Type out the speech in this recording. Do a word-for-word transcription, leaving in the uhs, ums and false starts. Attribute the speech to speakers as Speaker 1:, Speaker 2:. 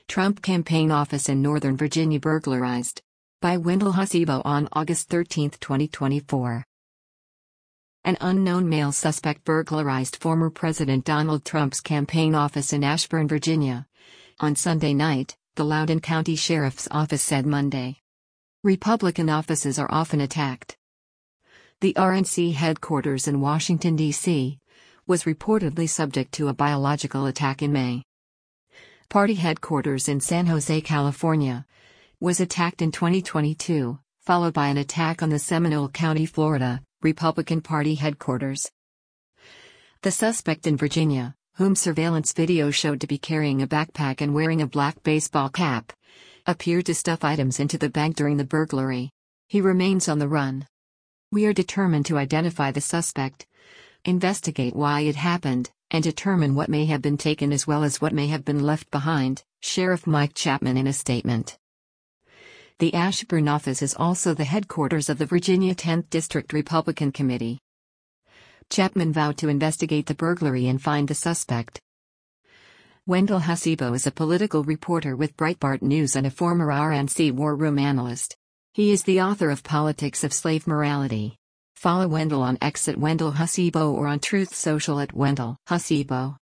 Speaker 1: Trump campaign office in Northern Virginia burglarized. By Wendell Hasibo on August thirteenth, twenty twenty-four. An unknown male suspect burglarized former President Donald Trump's campaign office in Ashburn, Virginia. On Sunday night, the Loudoun County Sheriff's Office said Monday. Republican offices are often attacked. The R N C headquarters in Washington, D C, was reportedly subject to a biological attack in May. Party headquarters in San Jose, California, was attacked in twenty twenty-two, followed by an attack on the Seminole County, Florida, Republican Party headquarters. The suspect in Virginia, whom surveillance video showed to be carrying a backpack and wearing a black baseball cap, appeared to stuff items into the bag during the burglary. He remains on the run. We are determined to identify the suspect, investigate why it happened, and determine what may have been taken as well as what may have been left behind, Sheriff Mike Chapman in a statement. The Ashburn office is also the headquarters of the Virginia tenth District Republican Committee. Chapman vowed to investigate the burglary and find the suspect. Wendell Hasibo is a political reporter with Breitbart News and a former R N C war room analyst. He is the author of Politics of Slave Morality. Follow Wendell on X at Wendell Hasibo or on Truth Social at Wendell Hasibo.